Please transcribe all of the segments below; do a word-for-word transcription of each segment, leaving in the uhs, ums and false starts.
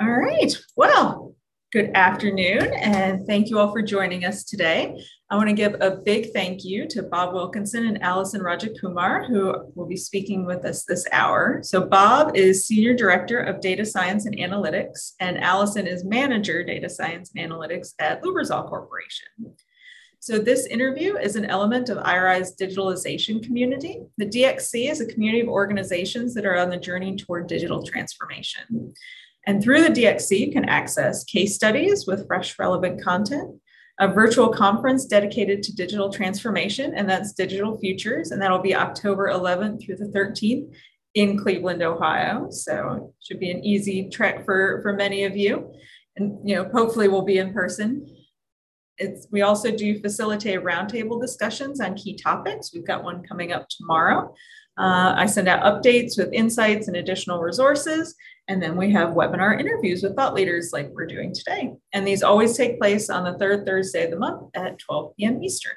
All right. Well, good afternoon, and thank you all for joining us today. I want to give a big thank you to Bob Wilkinson and Allison Rajakumar, who will be speaking with us this hour. So Bob is Senior Director of Data Science and Analytics, and Allison is Manager Data Science and Analytics at Lubrizol Corporation. So this interview is an element of I R I's digitalization community. The D X C is a community of organizations that are on the journey toward digital transformation. And through the D X C, you can access case studies with fresh, relevant content, a virtual conference dedicated to digital transformation, and that's Digital Futures, and that'll be October eleventh through the thirteenth in Cleveland, Ohio. So it should be an easy trek for, for many of you. And you know, hopefully we'll be in person. It's, we also do facilitate roundtable discussions on key topics. We've got one coming up tomorrow. Uh, I send out updates with insights and additional resources. And then we have webinar interviews with thought leaders like we're doing today. And these always take place on the third Thursday of the month at twelve p m Eastern.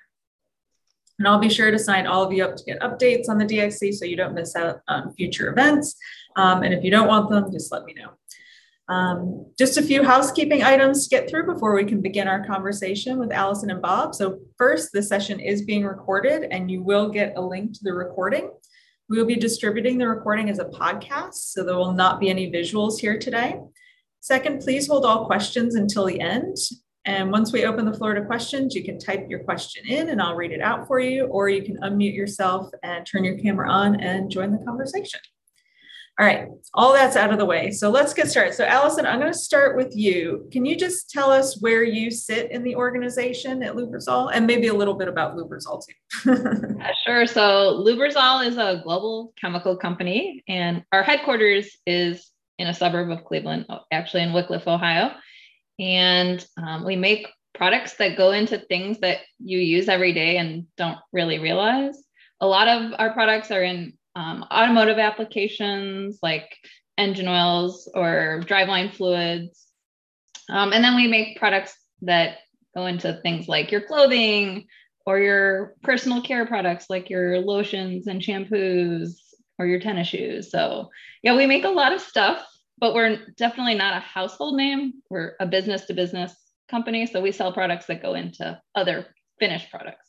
And I'll be sure to sign all of you up to get updates on the D X C so you don't miss out on future events. Um, and if you don't want them, just let me know. Um, just a few housekeeping items to get through before we can begin our conversation with Allison and Bob. So first, this session is being recorded and you will get a link to the recording. We will be distributing the recording as a podcast, so there will not be any visuals here today. Second, please hold all questions until the end. And once we open the floor to questions, you can type your question in and I'll read it out for you, or you can unmute yourself and turn your camera on and join the conversation. All right, all that's out of the way. So let's get started. So Allison, I'm going to start with you. Can you just tell us where you sit in the organization at Lubrizol, and maybe a little bit about Lubrizol too? uh, sure. So Lubrizol is a global chemical company, and our headquarters is in a suburb of Cleveland, actually in Wickliffe, Ohio. And um, we make products that go into things that you use every day and don't really realize. A lot of our products are in Um, automotive applications like engine oils or driveline fluids. Um, and then we make products that go into things like your clothing or your personal care products like your lotions and shampoos or your tennis shoes. So yeah, we make a lot of stuff, but we're definitely not a household name. We're a business to business company. So we sell products that go into other finished products.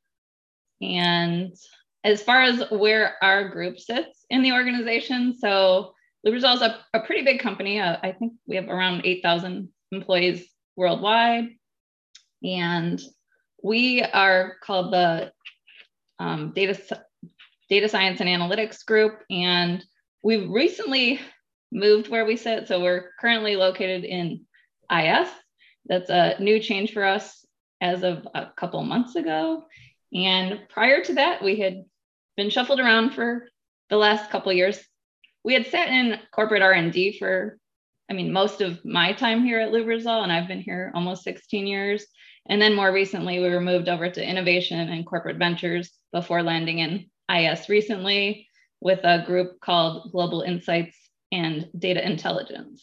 And as far as where our group sits in the organization, so Lubrizol is a, a pretty big company. Uh, I think we have around eight thousand employees worldwide. And we are called the um, data, data Science and Analytics Group. And we've recently moved where we sit. So we're currently located in I S. That's a new change for us as of a couple months ago. And prior to that, we had been shuffled around for the last couple of years. We had sat in corporate R and D for, I mean, most of my time here at Lubrizol, and I've been here almost sixteen years. And then more recently, we were moved over to innovation and corporate ventures before landing in I S recently with a group called Global Insights and Data Intelligence.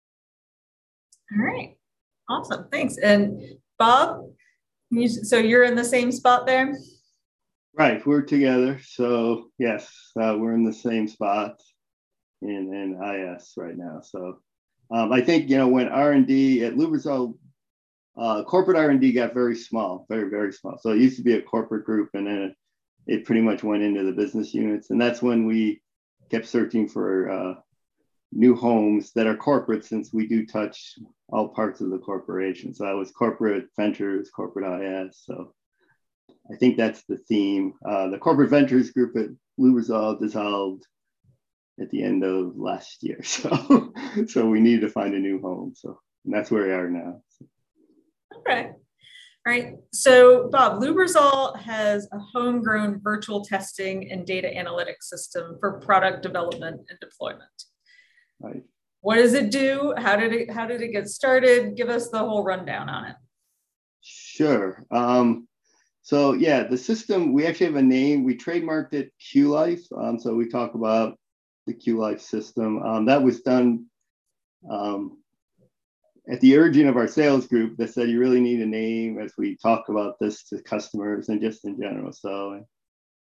All right, awesome, thanks. And Bob, you, so you're in the same spot there? Right, we're together. So yes, uh, we're in the same spot in, in I S right now. So um, I think, you know, when R and D at Lubrizol, uh, corporate R and D got very small, very, very small. So it used to be a corporate group, and then it, it pretty much went into the business units. And that's when we kept searching for uh, new homes that are corporate, since we do touch all parts of the corporation. So that was corporate ventures, corporate I S. So I think that's the theme. Uh, the corporate ventures group at Lubrizol dissolved at the end of last year. So, so we needed to find a new home. So and that's where we are now. So. Okay. All right. So Bob, Lubrizol has a homegrown virtual testing and data analytics system for product development and deployment. Right. What does it do? How did it, how did it get started? Give us the whole rundown on it. Sure. Um, So yeah, the system, we actually have a name. We trademarked it Q-Life. Um, so we talk about the Q-Life system. Um, that was done um, at the urging of our sales group that said you really need a name as we talk about this to customers and just in general. So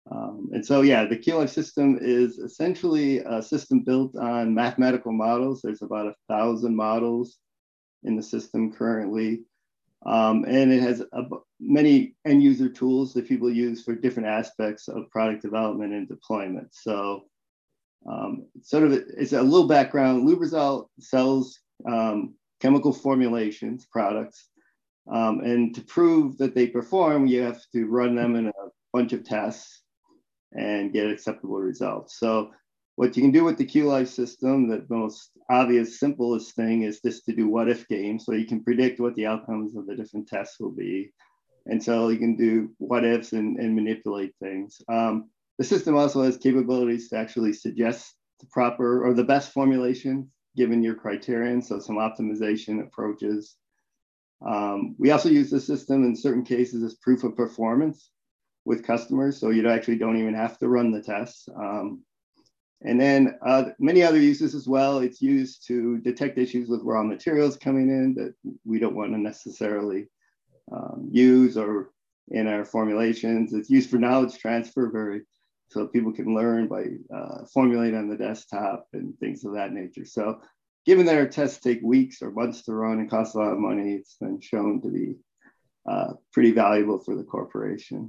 Um, and so, yeah, the Q Life system is essentially a system built on mathematical models. There's about a thousand models in the system currently. Um, and it has a, many end user tools that people use for different aspects of product development and deployment. So um, sort of, it's a little background. Lubrizol sells um, chemical formulations, products. Um, and to prove that they perform, you have to run them in a bunch of tests and get acceptable results. So what you can do with the Q Life system, the most obvious, simplest thing is just to do what if games. So you can predict what the outcomes of the different tests will be. And so you can do what ifs and, and manipulate things. Um, the system also has capabilities to actually suggest the proper or the best formulation given your criterion. So some optimization approaches. Um, we also use the system in certain cases as proof of performance with customers. So you actually don't even have to run the tests. Um, And then uh, many other uses as well. It's used to detect issues with raw materials coming in that we don't want to necessarily um, use or in our formulations. It's used for knowledge transfer, very so people can learn by uh, formulating on the desktop and things of that nature. So given that our tests take weeks or months to run and cost a lot of money, it's been shown to be uh, pretty valuable for the corporation.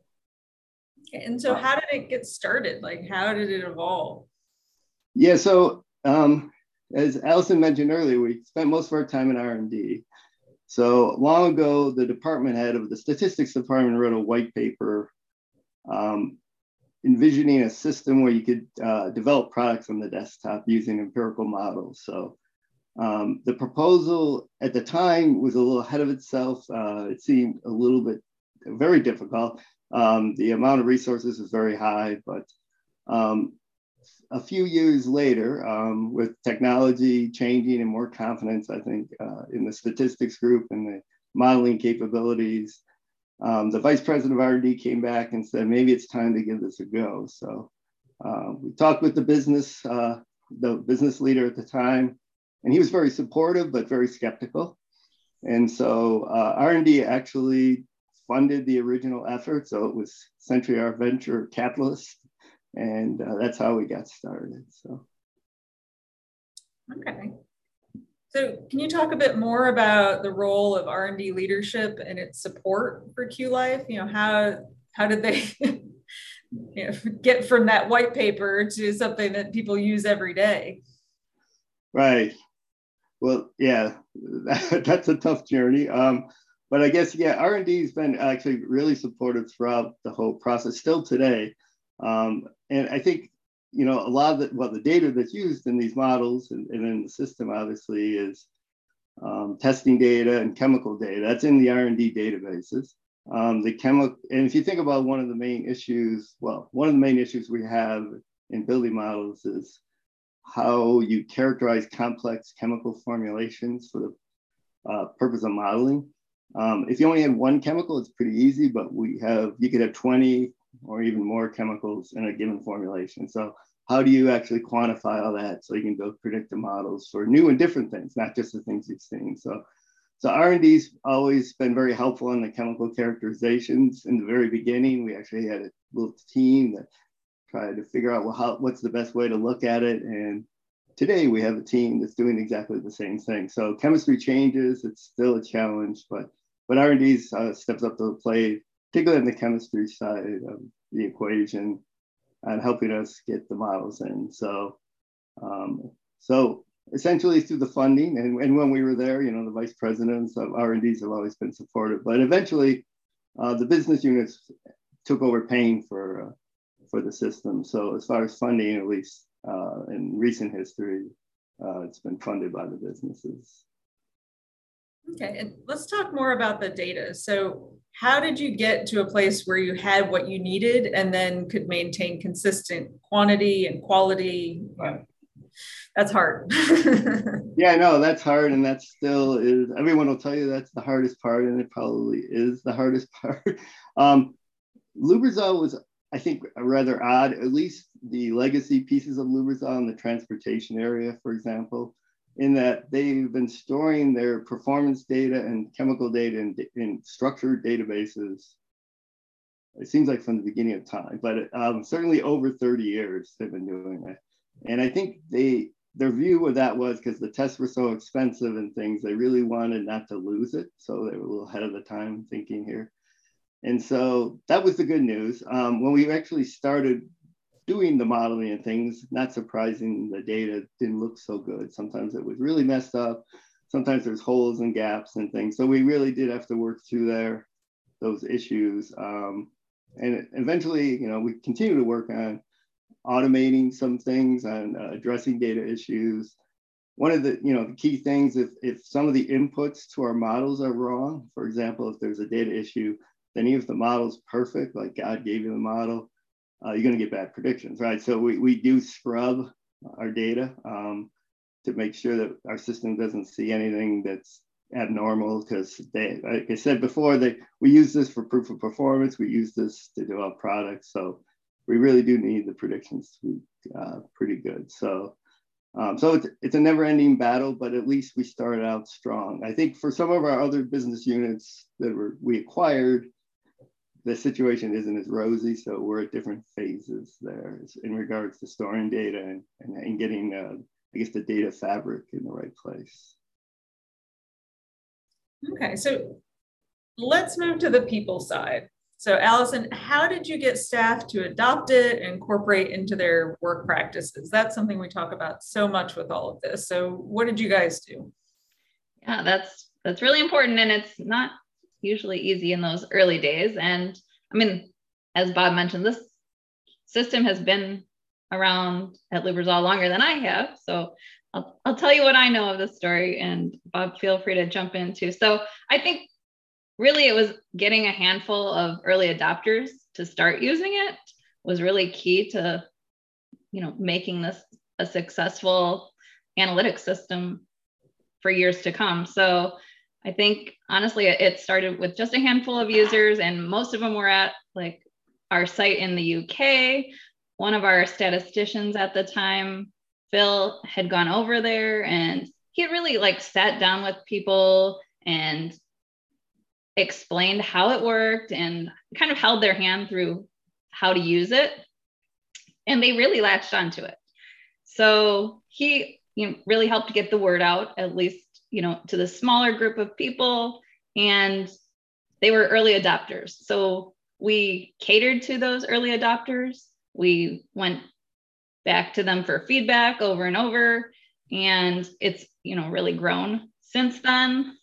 And so how did it get started? Like, how did it evolve? Yeah, so um, as Allison mentioned earlier, we spent most of our time in R and D. So long ago, the department head of the statistics department wrote a white paper um, envisioning a system where you could uh, develop products on the desktop using empirical models. So um, the proposal at the time was a little ahead of itself. Uh, it seemed a little bit very difficult. Um, the amount of resources is very high, but um, a few years later, um, with technology changing and more confidence, I think, uh, in the statistics group and the modeling capabilities, um, the vice president of R and D came back and said, maybe it's time to give this a go. So uh, we talked with the business, uh, the business leader at the time, and he was very supportive, but very skeptical. And so uh, R and D actually funded the original effort. So it was essentially our venture capitalist. And uh, that's how we got started. So, okay. So can you talk a bit more about the role of R and D leadership and its support for Q Life? You know, how how did they you know, get from that white paper to something that people use every day? Right. Well, yeah, that, that's a tough journey. Um, but I guess, yeah, R and D has been actually really supportive throughout the whole process, still today. Um, and I think, you know, a lot of the, well, the data that's used in these models and, and in the system, obviously, is um, testing data and chemical data. That's in the R and D databases. Um, the chemical, and if you think about one of the main issues, well, one of the main issues we have in building models is how you characterize complex chemical formulations for the uh, purpose of modeling. Um, if you only have one chemical, it's pretty easy, but we have, you could have twenty or even more chemicals in a given formulation. So how do you actually quantify all that so you can build predictive models for new and different things, not just the things you've seen? So, so R and D's always been very helpful in the chemical characterizations. In the very beginning, we actually had a little team that tried to figure out, well, how, what's the best way to look at it. And today we have a team that's doing exactly the same thing. So chemistry changes, it's still a challenge, but, but R and D's uh, steps up to the plate, particularly on the chemistry side of the equation and helping us get the models in. So, um, so essentially through the funding and, and when we were there, you know, the vice presidents of R and D's have always been supportive, but eventually uh, the business units took over paying for, uh, for the system. So as far as funding, at least uh, in recent history, uh, it's been funded by the businesses. Okay, and let's talk more about the data. So how did you get to a place where you had what you needed and then could maintain consistent quantity and quality? Wow. That's hard. Yeah, no, that's hard. And that still is, everyone will tell you that's the hardest part, and it probably is the hardest part. Um, Lubrizol was, I think, rather odd, at least the legacy pieces of Lubrizol in the transportation area, for example, in that they've been storing their performance data and chemical data in, in structured databases it seems like from the beginning of time, but um, certainly over thirty years they've been doing it. And I think they, their view of that was because the tests were so expensive and things, they really wanted not to lose it. So they were a little ahead of the time thinking here. And so that was the good news. Um, when we actually started doing the modeling and things, not surprising, the data didn't look so good. Sometimes it was really messed up. Sometimes there's holes and gaps and things. So we really did have to work through there, those issues. Um, and eventually, you know, we continue to work on automating some things, on uh, addressing data issues. One of the, you know, the key things, if, if some of the inputs to our models are wrong, for example, if there's a data issue, then even if the model's perfect, like God gave you the model, uh, you're going to get bad predictions, right? So we, we do scrub our data um, to make sure that our system doesn't see anything that's abnormal, because they, like I said before, they we use this for proof of performance. We use this to develop products. So we really do need the predictions to be uh, pretty good. So um, so it's, it's a never-ending battle, but at least we started out strong. I think for some of our other business units that were we acquired, the situation isn't as rosy, so we're at different phases there in regards to storing data and, and, and getting, uh, I guess, the data fabric in the right place. Okay, so let's move to the people side. So Allison, how did you get staff to adopt it and incorporate into their work practices? That's something we talk about so much with all of this. So what did you guys do? Yeah, that's that's really important, and it's not usually easy in those early days. And I mean, as Bob mentioned, this system has been around at Lubrizol longer than I have. So I'll, I'll tell you what I know of the story, and Bob, feel free to jump in too. So I think really it was getting a handful of early adopters to start using it was really key to, you know, making this a successful analytics system for years to come. So I think honestly, it started with just a handful of users, and most of them were at like our site in the U K. One of our statisticians at the time, Phil, had gone over there, and he had really like sat down with people and explained how it worked and kind of held their hand through how to use it. And they really latched onto it. So he, you know, really helped get the word out, at least, you know, to the smaller group of people, and they were early adopters. So we catered to those early adopters. We went back to them for feedback over and over, and it's, you know, really grown since then.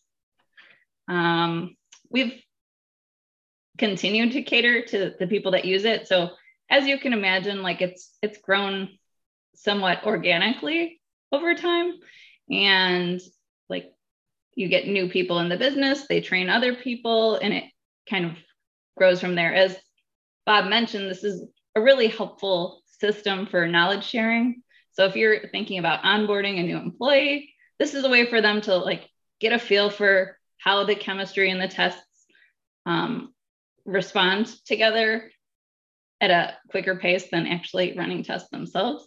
Um, we've continued to cater to the people that use it. So as you can imagine, like it's it's grown somewhat organically over time, and like you get new people in the business, they train other people, and it kind of grows from there. As Bob mentioned, this is a really helpful system for knowledge sharing. So if you're thinking about onboarding a new employee, this is a way for them to like get a feel for how the chemistry and the tests um, respond together at a quicker pace than actually running tests themselves.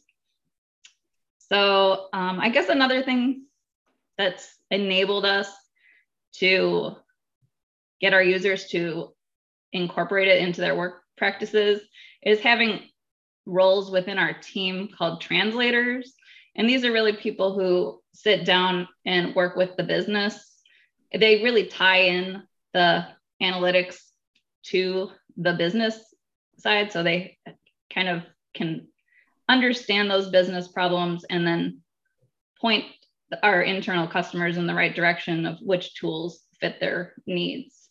So um, I guess another thing that's enabled us to get our users to incorporate it into their work practices is having roles within our team called translators. And these are really people who sit down and work with the business. They really tie in the analytics to the business side, so they kind of can understand those business problems and then point our internal customers in the right direction of which tools fit their needs.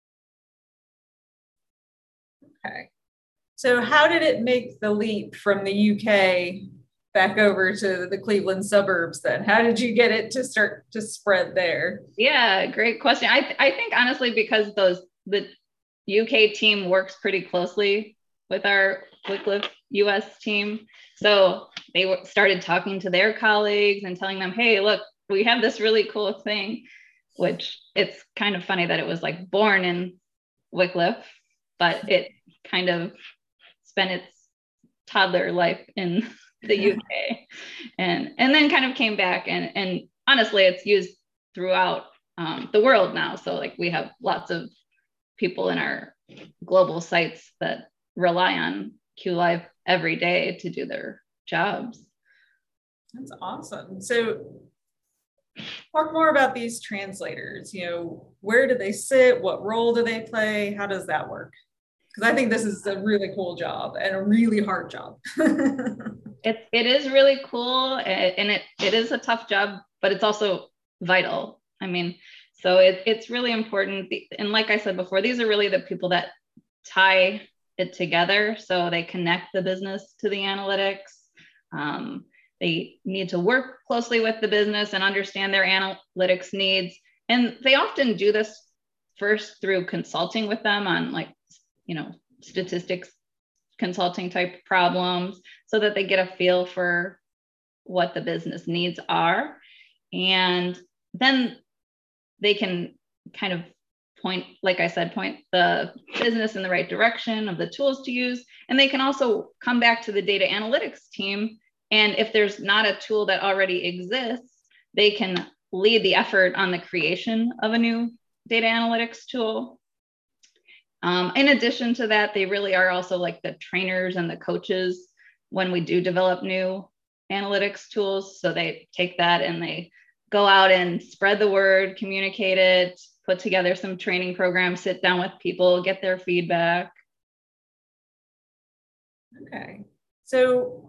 Okay. So how did it make the leap from the U K back over to the Cleveland suburbs then? How did you get it to start to spread there? Yeah, great question. I, th- I think honestly, because those the U K team works pretty closely with our Wycliffe U S team. So they w- started talking to their colleagues and telling them, hey, look, we have this really cool thing, which it's kind of funny that it was like born in Wycliffe, but it kind of spent its toddler life in the U K and, and then kind of came back. And, and honestly, it's used throughout um, the world now. So like we have lots of people in our global sites that rely on QLive every day to do their jobs. That's awesome. So talk more about these translators. You know, where do they sit? What role do they play? How does that work? Because I think this is a really cool job and a really hard job. it, it is really cool, and it, it is a tough job, but it's also vital. I mean, so it, it's really important. And like I said before, these are really the people that tie it together. So they connect the business to the analytics. Um, they need to work closely with the business and understand their analytics needs. And they often do this first through consulting with them on, like, you know, statistics consulting type problems, so that they get a feel for what the business needs are. And then they can kind of point, like I said, point the business in the right direction of the tools to use. And they can also come back to the data analytics team. And if there's not a tool that already exists, they can lead the effort on the creation of a new data analytics tool. Um, in addition to that, they really are also like the trainers and the coaches when we do develop new analytics tools. So they take that and they go out and spread the word, communicate it, put together some training programs, sit down with people, get their feedback. Okay. So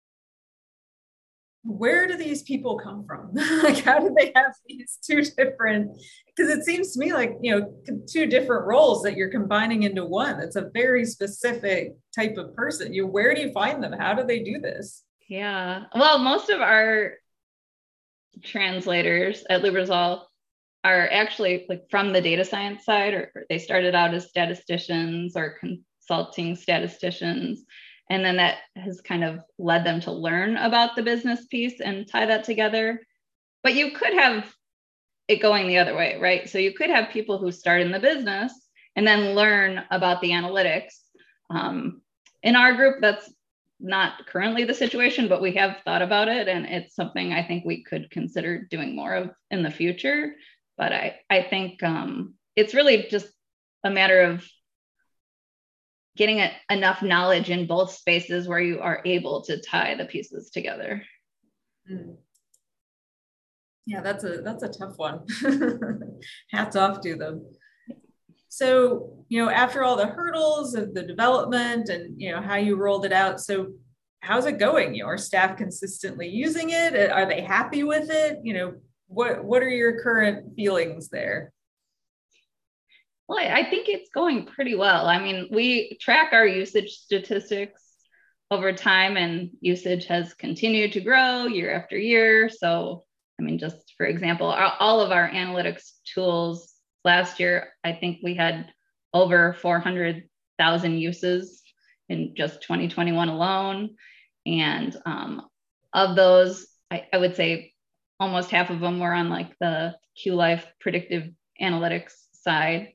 where do these people come from? Like, how do they have these two different, because it seems to me like, you know, two different roles that you're combining into one. It's a very specific type of person. You, where do you find them? How do they do this? Yeah. Well, most of our translators at Lubrizol are actually like from the data science side, or they started out as statisticians or consulting statisticians. And then that has kind of led them to learn about the business piece and tie that together. But you could have it going the other way, right? So you could have people who start in the business and then learn about the analytics. Um, in our group, that's not currently the situation, but we have thought about it. And it's something I think we could consider doing more of in the future. But I, I think um, it's really just a matter of getting a, enough knowledge in both spaces where you are able to tie the pieces together. Mm. Yeah, that's a that's a tough one. Hats off to them. So, you know, after all the hurdles of the development and, you know, how you rolled it out, so how's it going? You know, are staff consistently using it? Are they happy with it? You know, what what are your current feelings there? Well, I think it's going pretty well. I mean, we track our usage statistics over time, and usage has continued to grow year after year. So, I mean, just for example, all of our analytics tools last year, I think we had over four hundred thousand uses in just twenty twenty-one alone. And um, of those, I, I would say almost half of them were on like the QLive predictive analytics side.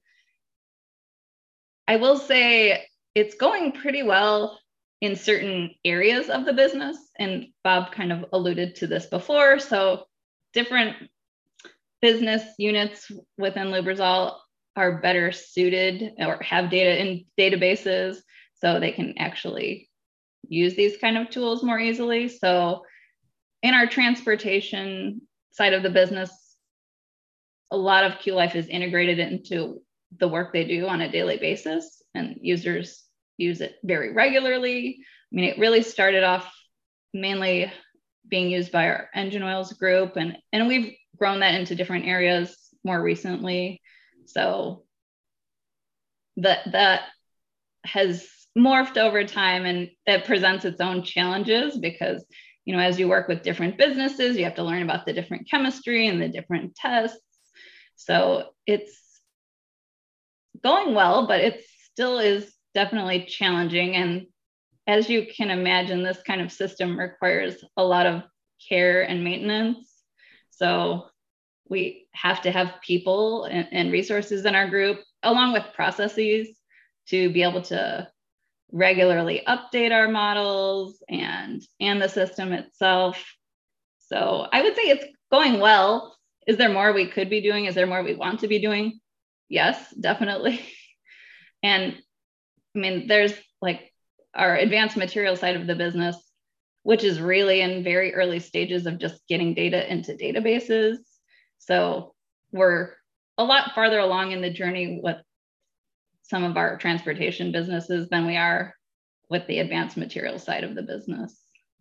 I will say it's going pretty well in certain areas of the business. And Bob kind of alluded to this before. So different business units within Lubrizol are better suited or have data in databases, so they can actually use these kind of tools more easily. So in our transportation side of the business, a lot of QLive is integrated into the work they do on a daily basis, and users use it very regularly. I mean, it really started off mainly being used by our engine oils group, and, and we've grown that into different areas more recently. So that, that has morphed over time, and that presents its own challenges because, you know, as you work with different businesses, you have to learn about the different chemistry and the different tests. So it's going well, but it still is definitely challenging. And as you can imagine, this kind of system requires a lot of care and maintenance. So we have to have people and, and resources in our group, along with processes, to be able to regularly update our models and, and the system itself. So I would say it's going well. Is there more we could be doing? Is there more we want to be doing? Yes, definitely. And I mean, there's like our advanced material side of the business, which is really in very early stages of just getting data into databases. So we're a lot farther along in the journey with some of our transportation businesses than we are with the advanced material side of the business.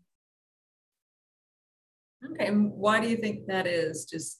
Okay, and why do you think that is? Just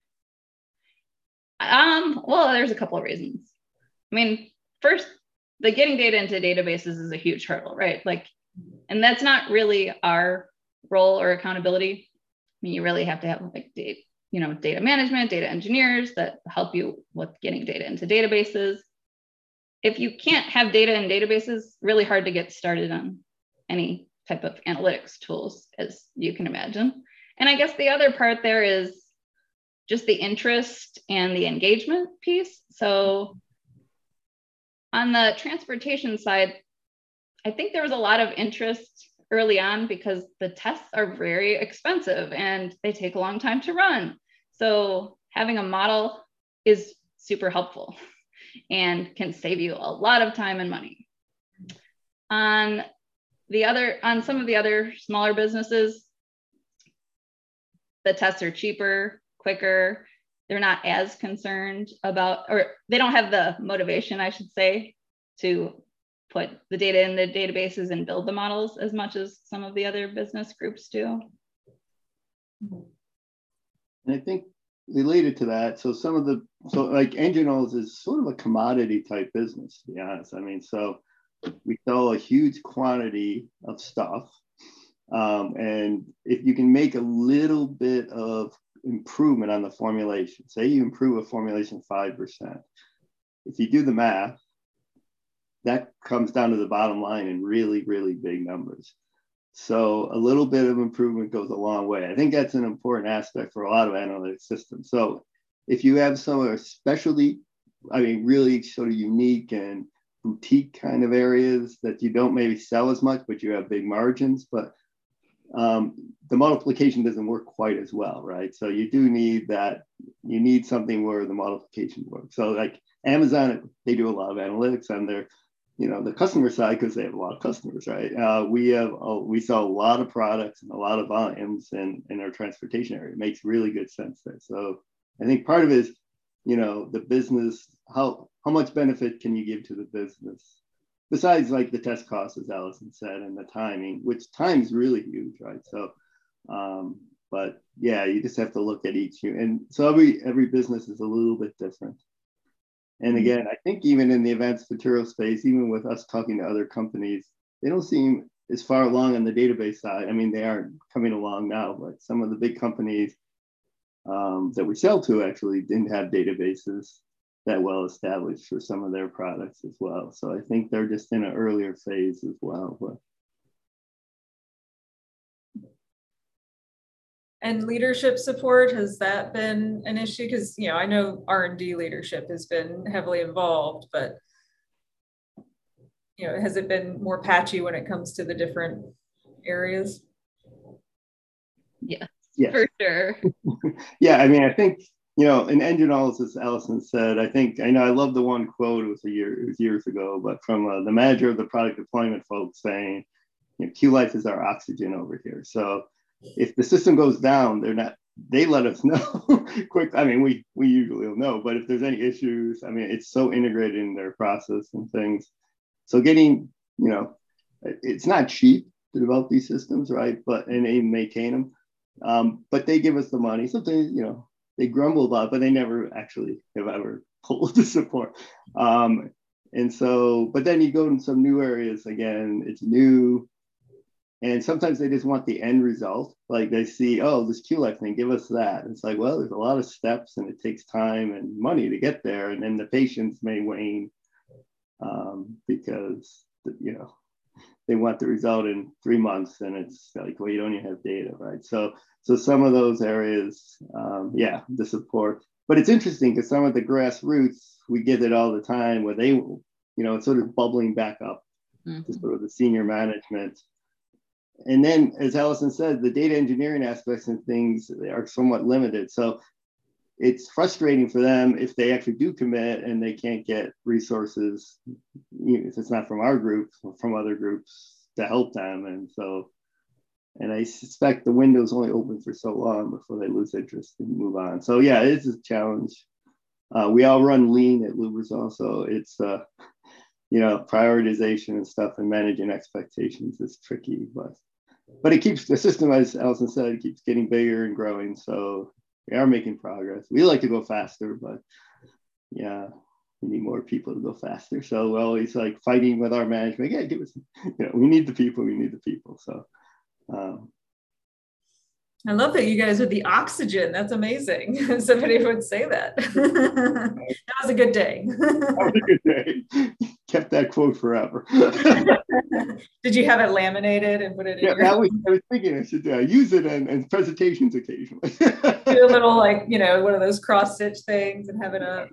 um, well, there's a couple of reasons. I mean, first, the getting data into databases is a huge hurdle, right? Like, and that's not really our role or accountability. I mean, you really have to have like data, you know, data management, data engineers that help you with getting data into databases. If you can't have data in databases, really hard to get started on any type of analytics tools, as you can imagine. And I guess the other part there is just the interest and the engagement piece. So on the transportation side, I think there was a lot of interest early on because the tests are very expensive and they take a long time to run. So having a model is super helpful and can save you a lot of time and money. On the other, on some of the other smaller businesses, the tests are cheaper, quicker. They're not as concerned about, or they don't have the motivation, I should say, to put the data in the databases and build the models as much as some of the other business groups do. And I think related to that, so some of the, so like engine oils is sort of a commodity type business, to be honest. I mean, so we sell a huge quantity of stuff. Um, and if you can make a little bit of improvement on the formulation, say you improve a formulation five percent, if you do the math, that comes down to the bottom line in really, really big numbers. So a little bit of improvement goes a long way. I think that's an important aspect for a lot of analytic systems. So if you have some of a specialty, I mean, really sort of unique and boutique kind of areas that you don't maybe sell as much, but you have big margins, but um, the multiplication doesn't work quite as well, right? So you do need that, you need something where the multiplication works. So like Amazon, they do a lot of analytics on their, you know, the customer side because they have a lot of customers, right? Uh, we have, uh, we sell a lot of products and a lot of volumes in, in our transportation area. It makes really good sense there. So I think part of it is, you know, the business, how, how much benefit can you give to the business? Besides like the test costs, as Allison said, and the timing, which time is really huge, right? So, um, but yeah, you just have to look at each, and so every, every business is a little bit different. And again, I think even in the advanced material space, even with us talking to other companies, they don't seem as far along on the database side. I mean, they aren't coming along now, but some of the big companies um, that we sell to actually didn't have databases that well established for some of their products as well. So I think they're just in an earlier phase as well. But. And leadership support, has that been an issue? Because, you know, I know R and D leadership has been heavily involved, but, you know, has it been more patchy when it comes to the different areas? Yeah, yes. For sure. Yeah, I mean, I think, you know, in engine oils, as Allison said, I think, I know I love the one quote, it was a year, it was years ago, but from uh, the manager of the product deployment folks saying, you know, Q-Life is our oxygen over here. So if the system goes down, they're not, they let us know quick. I mean, we, we usually will know, but if there's any issues, I mean, it's so integrated in their process and things. So getting, you know, it's not cheap to develop these systems, right? But, and they maintain them. Um, but they give us the money. Sometimes, you know, they grumble about it, but they never actually have ever pulled the support. Um, and so, but then you go in some new areas again, it's new. And sometimes they just want the end result. Like they see, oh, this Q-Life thing, give us that. It's like, well, there's a lot of steps and it takes time and money to get there. And then the patience may wane um, because, you know, they want the result in three months and it's like, well, you don't even have data, right? So, so some of those areas, um, yeah, the support. But it's interesting because some of the grassroots, we get it all the time where they, you know, it's sort of bubbling back up mm-hmm. to sort of the senior management. And then, as Allison said, the data engineering aspects and things are somewhat limited. So it's frustrating for them if they actually do commit and they can't get resources, if it's not from our group, from other groups to help them. And so, and I suspect the window's only open for so long before they lose interest and move on. So yeah, it is a challenge. Uh, we all run lean at Lubrizol, so it's, uh, you know, prioritization and stuff and managing expectations is tricky, but but it keeps the system, as Allison said, it keeps getting bigger and growing. So we are making progress. We like to go faster, but yeah, we need more people to go faster. So we're always like fighting with our management. Yeah, give us, you know, we need the people, we need the people. So um, I love that you guys are the oxygen. That's amazing. Somebody would say that. That was a good day. That was a good day. Kept that quote forever. Did you have it laminated and put it in yeah, your... I was, I was thinking I should uh, use it in, in presentations occasionally. Do a little, like, you know, one of those cross stitch things and have it up.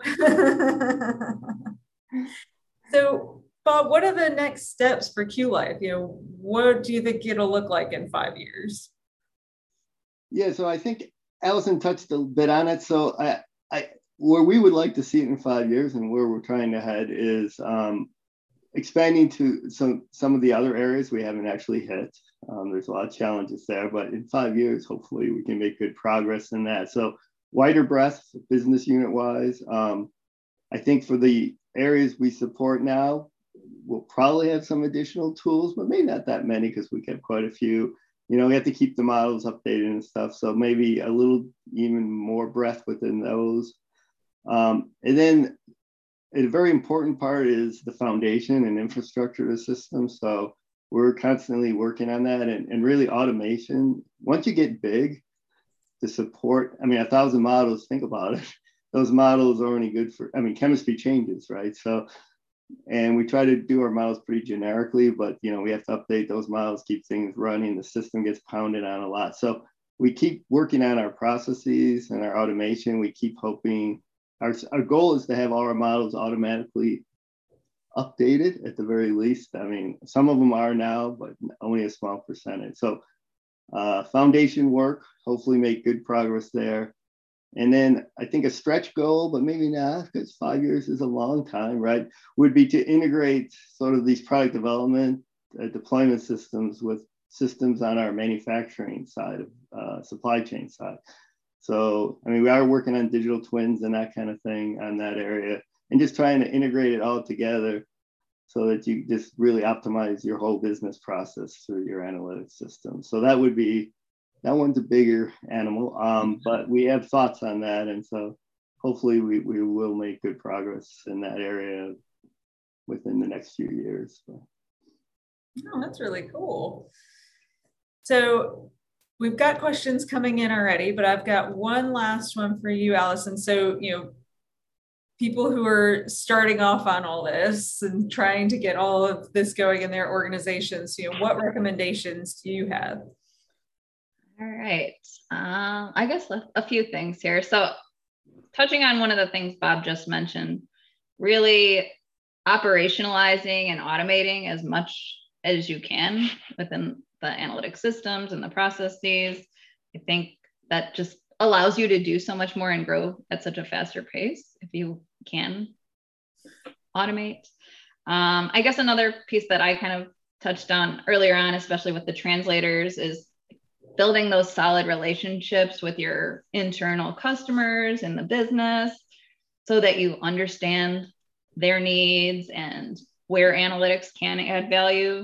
So, Bob, what are the next steps for Q-Life? You know, what do you think it'll look like in five years? Yeah, so I think Allison touched a bit on it. So I, I, where we would like to see it in five years and where we're trying to head is um, expanding to some, some of the other areas we haven't actually hit. Um, there's a lot of challenges there, but in five years, hopefully we can make good progress in that. So wider breadth, business unit wise. Um, I think for the areas we support now, we'll probably have some additional tools, but maybe not that many because we have quite a few. You know, we have to keep the models updated and stuff. So maybe a little even more breadth within those. Um, and then a very important part is the foundation and infrastructure of the system. So we're constantly working on that and, and really automation. Once you get big to support, I mean, a thousand models, think about it. Those models are only good for, I mean, chemistry changes, right? So, and we try to do our models pretty generically, but, you know, we have to update those models, keep things running. The system gets pounded on a lot. So we keep working on our processes and our automation. We keep hoping, our, our goal is to have all our models automatically updated at the very least. I mean, some of them are now, but only a small percentage. So uh, foundation work, hopefully make good progress there. And then I think a stretch goal, but maybe not, because five years is a long time, right, would be to integrate sort of these product development uh, deployment systems with systems on our manufacturing side of uh, supply chain side. So, I mean, we are working on digital twins and that kind of thing on that area, and just trying to integrate it all together so that you just really optimize your whole business process through your analytics system. So that would be, that one's a bigger animal, um, but we have thoughts on that. And so hopefully we, we will make good progress in that area within the next few years. So. Oh, that's really cool. So we've got questions coming in already, but I've got one last one for you, Allison. So, you know, people who are starting off on all this and trying to get all of this going in their organizations, you know, what recommendations do you have? All right. Um, I guess a, a few things here. So touching on one of the things Bob just mentioned, really operationalizing and automating as much as you can within the analytic systems and the processes. I think that just allows you to do so much more and grow at such a faster pace if you can automate. Um, I guess another piece that I kind of touched on earlier on, especially with the translators, is building those solid relationships with your internal customers in the business so that you understand their needs and where analytics can add value.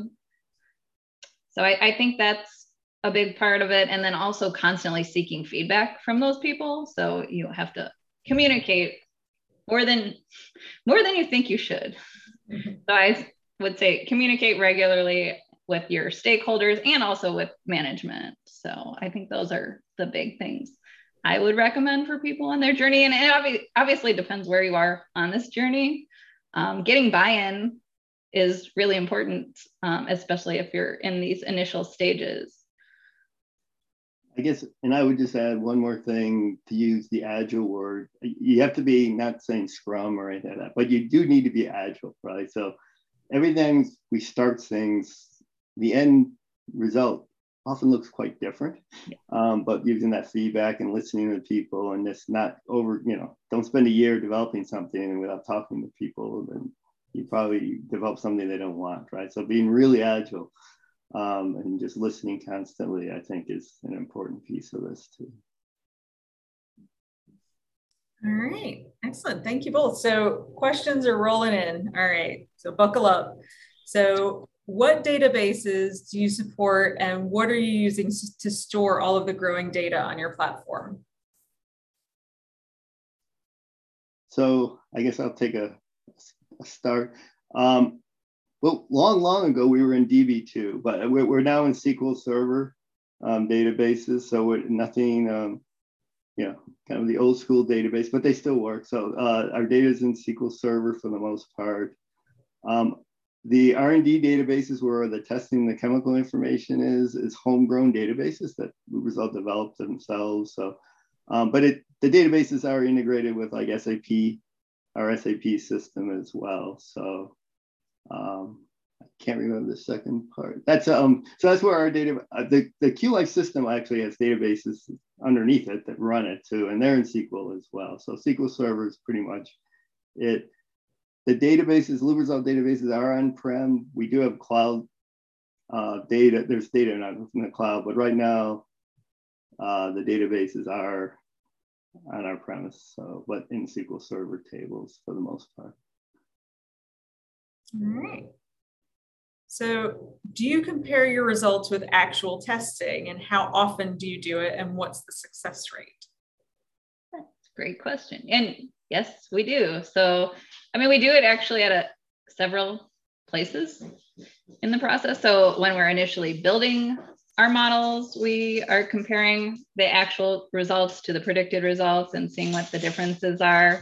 So I, I think that's a big part of it. And then also constantly seeking feedback from those people. So you have to communicate more than, more than you think you should. Mm-hmm. So I would say communicate regularly with your stakeholders and also with management. So I think those are the big things I would recommend for people on their journey. And it obvi- obviously depends where you are on this journey. Um, getting buy-in is really important, um, especially if you're in these initial stages. I guess, and I would just add one more thing to use the agile word. You have to be, not saying scrum or anything like that, but you do need to be agile, right? So everything we start things, the end result often looks quite different. Um, but using that feedback and listening to people and just not over, you know, don't spend a year developing something without talking to people, then you probably develop something they don't want, right? So being really agile um, and just listening constantly, I think is an important piece of this too. All right, excellent. Thank you both. So questions are rolling in. All right, so buckle up. So what databases do you support and what are you using to store all of the growing data on your platform? So I guess I'll take a, a start. Um, well, long, long ago, we were in D B two, but we're, we're now in S Q L Server um, databases. So we're nothing, um, you know, kind of the old school database, but they still work. So uh, our data is in S Q L Server for the most part. Um, The R and D databases where the testing, the chemical information is, is homegrown databases that Lubrizol developed themselves. So, um, but it, the databases are integrated with like S A P, our S A P system as well. So um, I can't remember the second part. That's um. So that's where our data, uh, the the QLife system actually has databases underneath it that run it too, and they're in S Q L as well. So S Q L Server is pretty much it. The databases, Lubrizol databases are on-prem. We do have cloud uh, data. There's data in the cloud, but right now uh, the databases are on our premise, so, but in S Q L Server tables for the most part. All right. So do you compare your results with actual testing and how often do you do it and what's the success rate? That's a great question. And yes, we do. So, I mean, we do it actually at a, several places in the process. So when we're initially building our models, we are comparing the actual results to the predicted results and seeing what the differences are.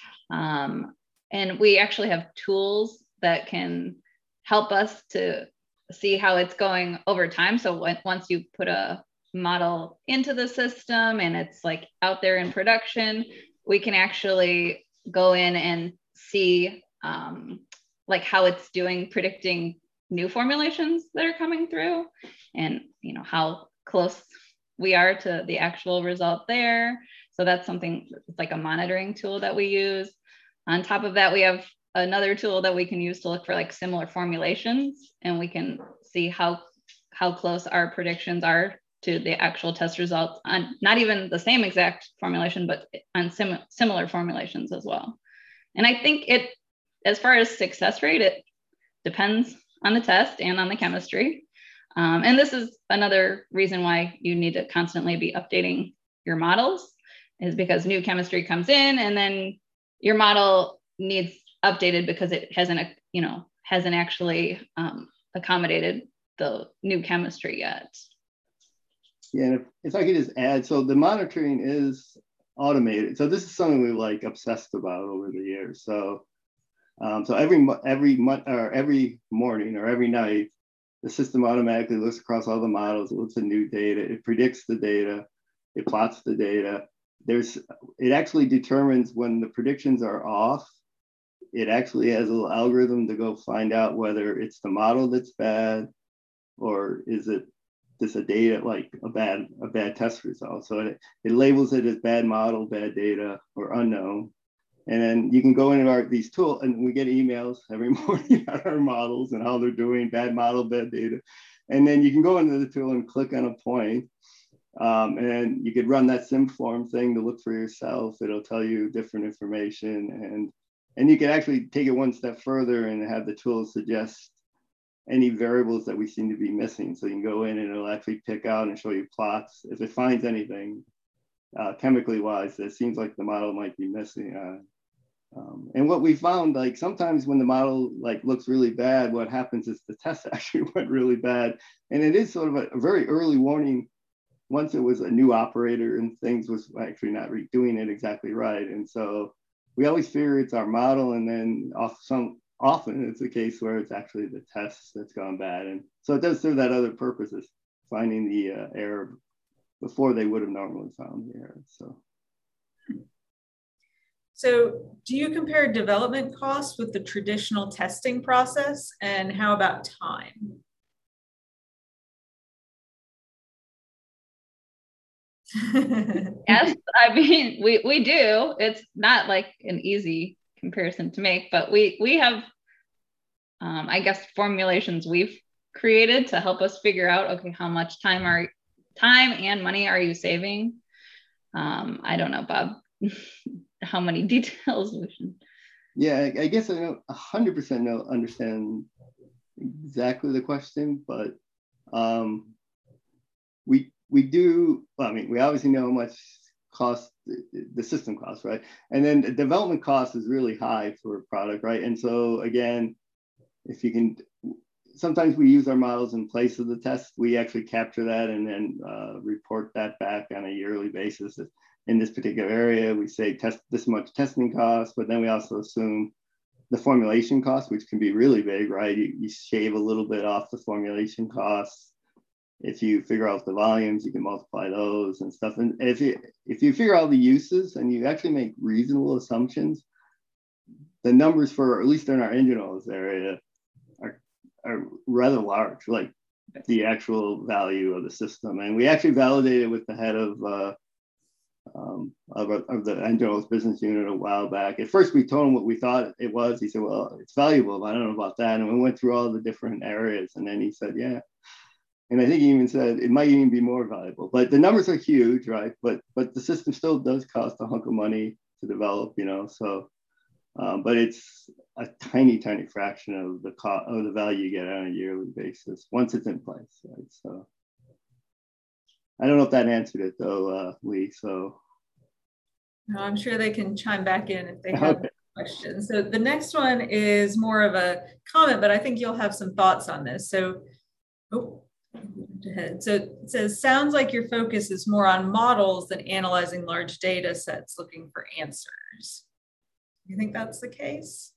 Um, and we actually have tools that can help us to see how it's going over time. So when, once you put a model into the system and it's like out there in production, we can actually go in and see um, like how it's doing predicting new formulations that are coming through and, you know, how close we are to the actual result there. So that's something, it's like a monitoring tool that we use. On top of that, we have another tool that we can use to look for like similar formulations, and we can see how, how close our predictions are to the actual test results on not even the same exact formulation, but on sim similar formulations as well. And I think it, as far as success rate, it depends on the test and on the chemistry. Um, and this is another reason why you need to constantly be updating your models, is because new chemistry comes in and then your model needs updated because it hasn't, you know, hasn't actually um, accommodated the new chemistry yet. Yeah, and if, if I could just add, so the monitoring is automated. So this is something we like obsessed about over the years. So, um, so every every month or every morning or every night, the system automatically looks across all the models. It looks at new data. It predicts the data. It plots the data. There's it actually determines when the predictions are off. It actually has a little algorithm to go find out whether it's the model that's bad or is it this a data like a bad a bad test result. So it, it labels it as bad model, bad data, or unknown. And then you can go into our these tools, and we get emails every morning on our models and how they're doing, bad model, bad data. And then you can go into the tool and click on a point. Um, and you could run that SimForm thing to look for yourself. It'll tell you different information. And, and you can actually take it one step further and have the tool suggest any variables that we seem to be missing. So you can go in and it'll actually pick out and show you plots. If it finds anything uh, chemically wise that seems like the model might be missing. Uh, um, and what we found, like sometimes when the model like looks really bad, what happens is the test actually went really bad. And it is sort of a, a very early warning once it was a new operator and things was actually not doing it exactly right. And so we always fear it's our model, and then off some, often it's a case where it's actually the test that's gone bad. And so it does serve that other purpose, is finding the uh, error before they would have normally found the error. So. So do you compare development costs with the traditional testing process, and how about time? Yes, I mean, we, we do. It's not like an easy comparison to make, but we, we have, um, I guess, formulations we've created to help us figure out, okay, how much time are time and money are you saving? Um, I don't know, Bob, how many details we should. Yeah, I, I guess I don't one hundred percent know, understand exactly the question, but um, we we do, well, I mean, we obviously know how much cost the, the system costs, right? And then the development cost is really high for a product, right? And so again, if you can, sometimes we use our models in place of the test. We actually capture that and then uh, report that back on a yearly basis. In this particular area, we say test this much testing costs, but then we also assume the formulation cost, which can be really big, right? You, you shave a little bit off the formulation costs. If you figure out the volumes, you can multiply those and stuff. And if you if you figure out the uses and you actually make reasonable assumptions, the numbers for, at least in our engine oils area, are, are rather large, like the actual value of the system. And we actually validated with the head of uh, um, of, of the engine oils business unit a while back. At first, we told him what we thought it was. He said, well, it's valuable, but I don't know about that. And we went through all the different areas. And then he said, yeah. And I think he even said it might even be more valuable. But the numbers are huge, right? But but the system still does cost a hunk of money to develop, you know. So, um, but it's a tiny, tiny fraction of the cost of the value you get on a yearly basis once it's in place, right? So, I don't know if that answered it though, uh, Lee. So, no, I'm sure they can chime back in if they have okay. questions. So the next one is more of a comment, but I think you'll have some thoughts on this. So, oh. Ahead. So it says, sounds like your focus is more on models than analyzing large data sets looking for answers. You think that's the case?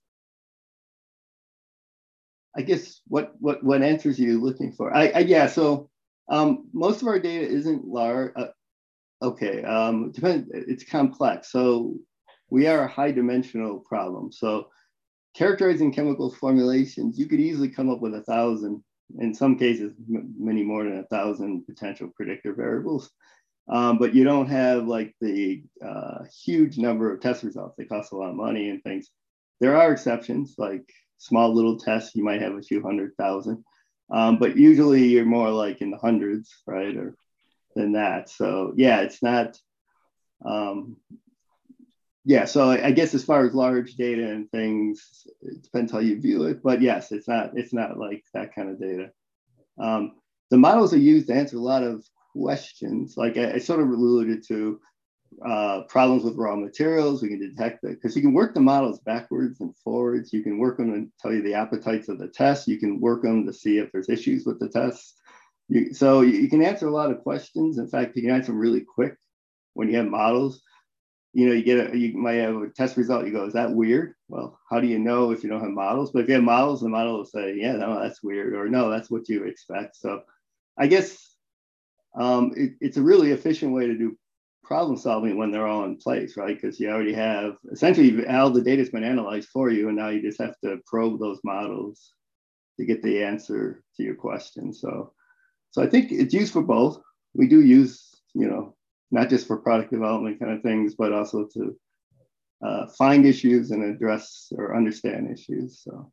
I guess what what what answers are you looking for? I, I yeah. So um, most of our data isn't large. Uh, okay, um, depends. It's complex. So we are a high dimensional problem. So characterizing chemical formulations, you could easily come up with a thousand. In some cases, many more than a thousand potential predictor variables. Um, but you don't have like the uh, huge number of test results. They cost a lot of money and things. There are exceptions, like small little tests, you might have a few hundred thousand. Um, but usually you're more like in the hundreds, right? Or than that. So yeah, it's not, um, yeah, so I guess as far as large data and things, it depends how you view it. But yes, it's not it's not like that kind of data. Um, the models are used to answer a lot of questions. Like I, I sort of alluded to uh, problems with raw materials. We can detect that because you can work the models backwards and forwards. You can work them and tell you the appetites of the test. You can work them to see if there's issues with the tests. You, so you can answer a lot of questions. In fact, you can answer them really quick when you have models. You know, you get a, you might have a test result. You go, is that weird? Well, how do you know if you don't have models? But if you have models, the model will say, yeah, no, that's weird, or no, that's what you expect. So I guess um, it, it's a really efficient way to do problem solving when they're all in place, right? Because you already have, essentially all the data's been analyzed for you, and now you just have to probe those models to get the answer to your question. So, so I think it's used for both. We do use, you know, not just for product development kind of things, but also to uh, find issues and address or understand issues. So,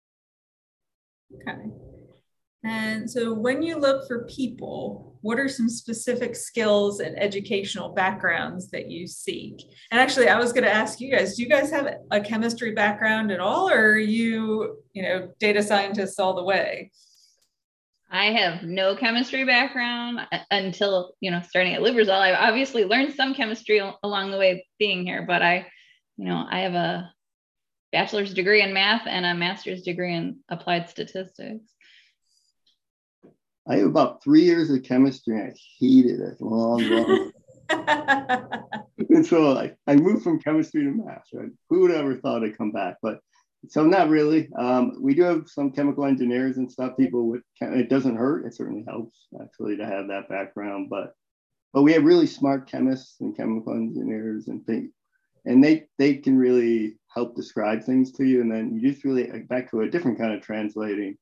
okay. And so when you look for people, what are some specific skills and educational backgrounds that you seek? And actually, I was going to ask you guys, do you guys have a chemistry background at all, or are you, you know, data scientists all the way? I have no chemistry background until, you know, starting at Lubrizol. I obviously learned some chemistry along the way being here, but I, you know, I have a bachelor's degree in math and a master's degree in applied statistics. I have about three years of chemistry and I hated it long, long. And so I, I moved from chemistry to math, right? Who would ever thought I'd come back? But so not really. Um, we do have some chemical engineers and stuff. People with, it doesn't hurt. It certainly helps actually to have that background. But but we have really smart chemists and chemical engineers and things, and they they can really help describe things to you. And then you just really back to a different kind of translating.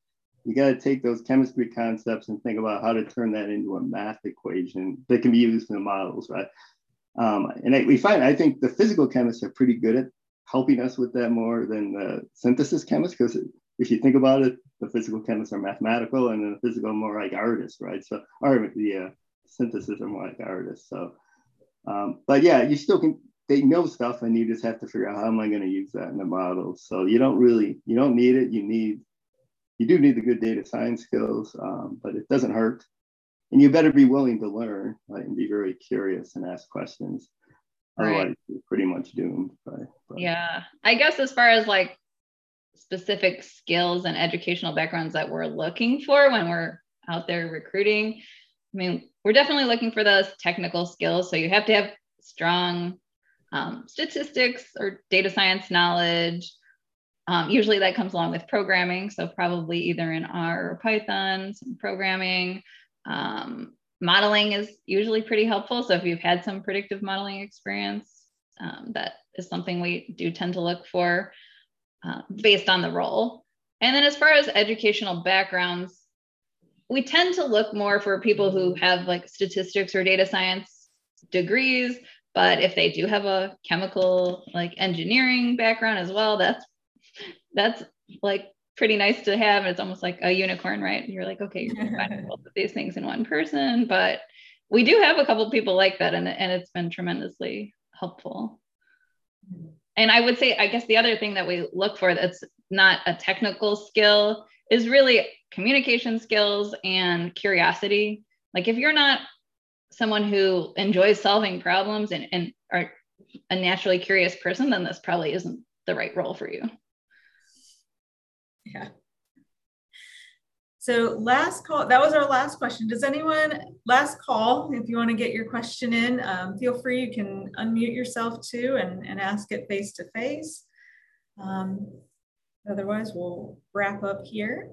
you got to take those chemistry concepts and think about how to turn that into a math equation that can be used in the models, right? Um, and I, we find, I think the physical chemists are pretty good at helping us with that more than the synthesis chemists, because if you think about it, the physical chemists are mathematical and the physical are more like artists, right? So, or the uh, synthesis are more like artists. So, um, but yeah, you still can, they know stuff and you just have to figure out how am I going to use that in the models. So you don't really, you don't need it. You need, you do need the good data science skills, um, but it doesn't hurt. And you better be willing to learn, right, and be very curious and ask questions. Otherwise, right. You're pretty much doomed. Right? But, yeah, I guess as far as like specific skills and educational backgrounds that we're looking for when we're out there recruiting, I mean, we're definitely looking for those technical skills. So you have to have strong um, statistics or data science knowledge. Um, usually that comes along with programming. So probably either in R or Python, some programming. Um, modeling is usually pretty helpful. So if you've had some predictive modeling experience, um, that is something we do tend to look for uh, based on the role. And then as far as educational backgrounds, we tend to look more for people who have like statistics or data science degrees, but if they do have a chemical like engineering background as well, that's that's like pretty nice to have. It's almost like a unicorn, right? You're like, okay, you're combining both of these things in one person, but we do have a couple of people like that, and, and it's been tremendously helpful. And I would say, I guess the other thing that we look for that's not a technical skill is really communication skills and curiosity. Like if you're not someone who enjoys solving problems and, and are a naturally curious person, then this probably isn't the right role for you. Yeah. So last call, that was our last question. Does anyone, last call, if you want to get your question in, um, feel free, you can unmute yourself too and, and ask it face to face. Um, otherwise, we'll wrap up here.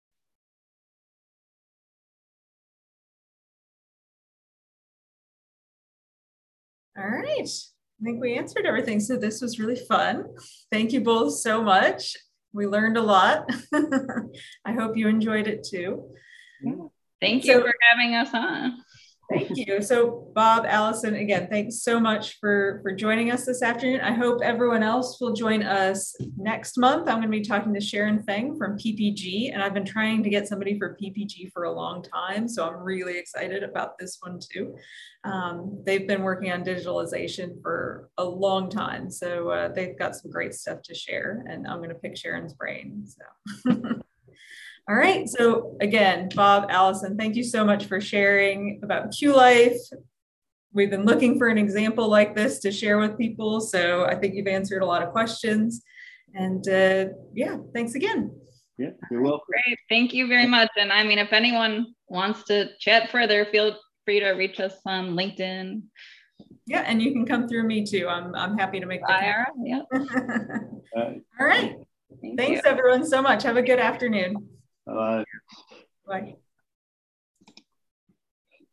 All right, I think we answered everything. So this was really fun. Thank you both so much. We learned a lot. I hope you enjoyed it too. Thank you so, for having us on. Thank you. So Bob, Allison, again, thanks so much for, for joining us this afternoon. I hope everyone else will join us next month. I'm going to be talking to Sharon Feng from P P G, and I've been trying to get somebody for P P G for a long time. So I'm really excited about this one too. Um, they've been working on digitalization for a long time. So uh, they've got some great stuff to share, and I'm going to pick Sharon's brain. So. All right, so again, Bob, Allison, thank you so much for sharing about Q-Life. We've been looking for an example like this to share with people, so I think you've answered a lot of questions. And uh, yeah, thanks again. Yeah, you're welcome. Great, thank you very much. And I mean, if anyone wants to chat further, feel free to reach us on LinkedIn. Yeah, and you can come through me too. I'm, I'm happy to make the I R, yeah. All right, thank thanks you. everyone so much. Have a good afternoon. Bye. Bye.